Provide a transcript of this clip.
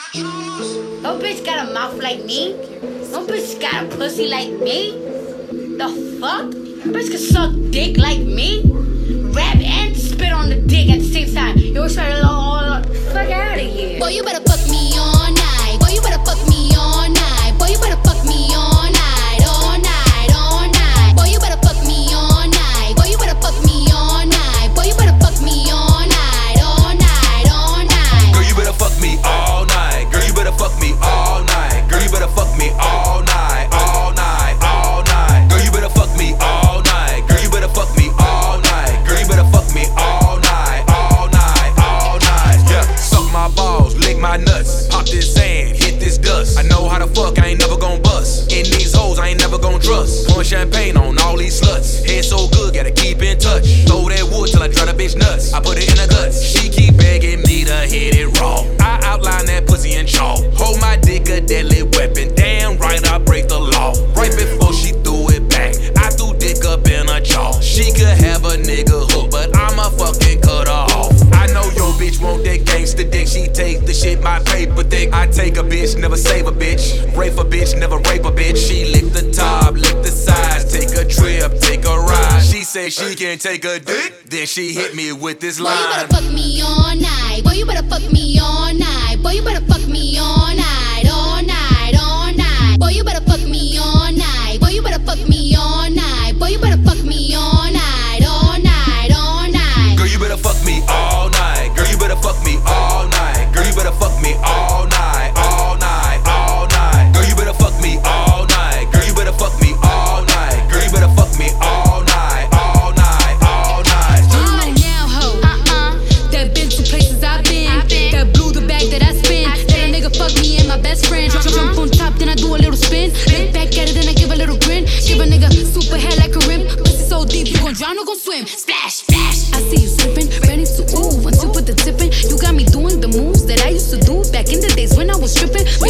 No bitch got a mouth like me. No bitch got a pussy like me. The fuck? Bitch can suck dick like me. Rap and spit on the dick at the same time. You always try to fuck out of here. Boy, you better fuck me all night. Boy, you better fuck me all night. Boy, you better fuck me all night, all night, all night. Boy, you better fuck me all night. Boy, you better fuck me all night. Boy, you better fuck me all night, all night, all night. Girl, you better fuck me all night. Girl, you better fuck me all night. Girl, you better fuck me all night, all night, all night. Girl, you better fuck me all night. Girl, you better fuck me all night. Girl, you better fuck me all night, all night, all night. Yeah, suck my balls, lick my nuts, pop this sand, hit this dust. I know how to fuck, I ain't never gon' bust. In these hoes, I ain't never gon' trust. Pouring champagne on all these sluts. Head so good, gotta keep in touch. Throw that wood till I drive the bitch nuts. I put it in her guts. She keep begging me to hit it raw. I outline that pussy in chalk. Hold my dick a deadly weapon. Damn right, I break the law. Right before she threw it back, I threw dick up in her jaw. She could have a nigga hook, but I'ma fucking cut her off. I know your bitch want that gangsta dick. She take the shit, my paper thick. I take a bitch, never save a bitch. Rape a bitch, never rape a bitch. She lick the top, lick the sides. Take a trip, take a ride. She say she can take a dick, then she hit me with this line. Boy, you better fuck me all night. Boy, you better fuck me all night. Boy, you better fuck me all night, all night, all night. Boy, you better fuck me all night. Boy, you better fuck me all night. Boy, you better fuck me all night, all night, all night. Girl, you better fuck me all night. Girl, you better fuck me all night. Girl, you better fuck me all night, all night, all night. Girl, you better fuck me all night. Girl, you better fuck me all night. Girl, you better fuck me all night, all night, all night. You know now, ho. That been to places I've been. That blew the bag that I spin. That a nigga fuck me and my best friend. Jump on top, then I do a little spin. Look back at it, then I give a little grin. Give a nigga super head like a rim. Pussy so deep, you gon' drown or gon' swim. Splash, splash. I see you slipping, ready to ooh. Once you put the tip in, you got me doing the moves that I used to do back in the days when I was stripping.